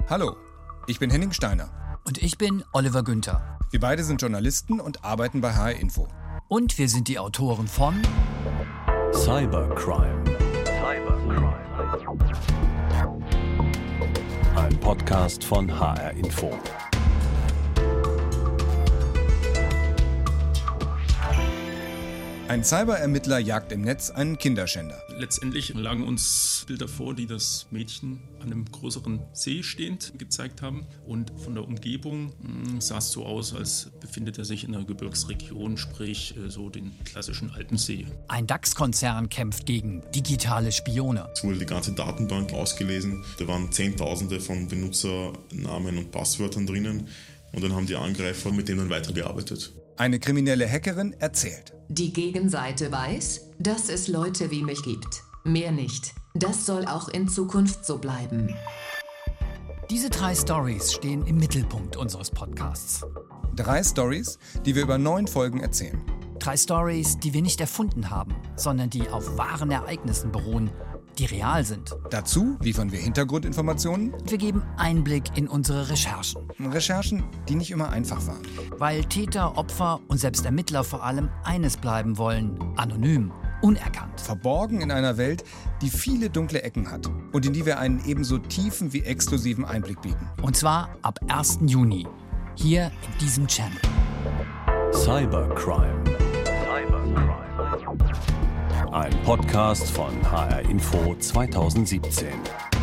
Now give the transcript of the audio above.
Hallo, ich bin Henning Steiner. Und ich bin Oliver Günther. Wir beide sind Journalisten und arbeiten bei HR Info. Und wir sind die Autoren von Cybercrime. Ein Podcast von HR Info. Ein Cyberermittler jagt im Netz einen Kinderschänder. Letztendlich lagen uns Bilder vor, die das Mädchen an einem größeren See stehend gezeigt haben. Und von der Umgebung sah es so aus, als befindet er sich in einer Gebirgsregion, sprich so den klassischen Alpensee. Ein DAX-Konzern kämpft gegen digitale Spione. Es wurde die ganze Datenbank ausgelesen. Da waren Zehntausende von Benutzernamen und Passwörtern drinnen. Und dann haben die Angreifer mit denen weitergearbeitet. Eine kriminelle Hackerin erzählt. Die Gegenseite weiß, dass es Leute wie mich gibt. Mehr nicht. Das soll auch in Zukunft so bleiben. Diese 3 Stories stehen im Mittelpunkt unseres Podcasts. 3 Stories, die wir über 9 Folgen erzählen. 3 Stories, die wir nicht erfunden haben, sondern die auf wahren Ereignissen beruhen, die real sind. Dazu liefern wir Hintergrundinformationen. Wir geben Einblick in unsere Recherchen. Recherchen, die nicht immer einfach waren. Weil Täter, Opfer und selbst Ermittler vor allem eines bleiben wollen: anonym, unerkannt. Verborgen in einer Welt, die viele dunkle Ecken hat und in die wir einen ebenso tiefen wie exklusiven Einblick bieten. Und zwar ab 1. Juni, hier in diesem Channel. Cybercrime. Ein Podcast von HR Info 2017.